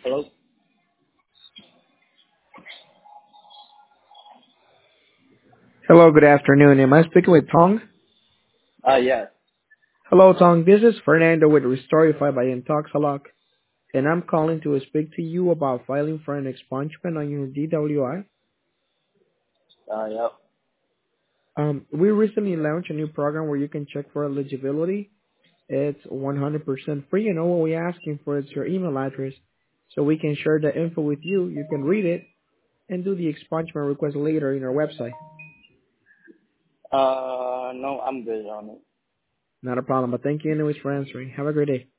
Hello? Hello, good afternoon. Am I speaking with Tong? Yes. Hello, Tong. This is Fernando with Restorify by Intoxalock, and I'm calling to speak to you about filing for an expungement on your DWI. Yep. We recently launched a new program where you can check for eligibility. It's 100% free, and all we're asking for is your email address so we can share the info with you. You can read it and do the expungement request later in our website. No, I'm good on it. Not a problem, but thank you anyways for answering. Have a great day.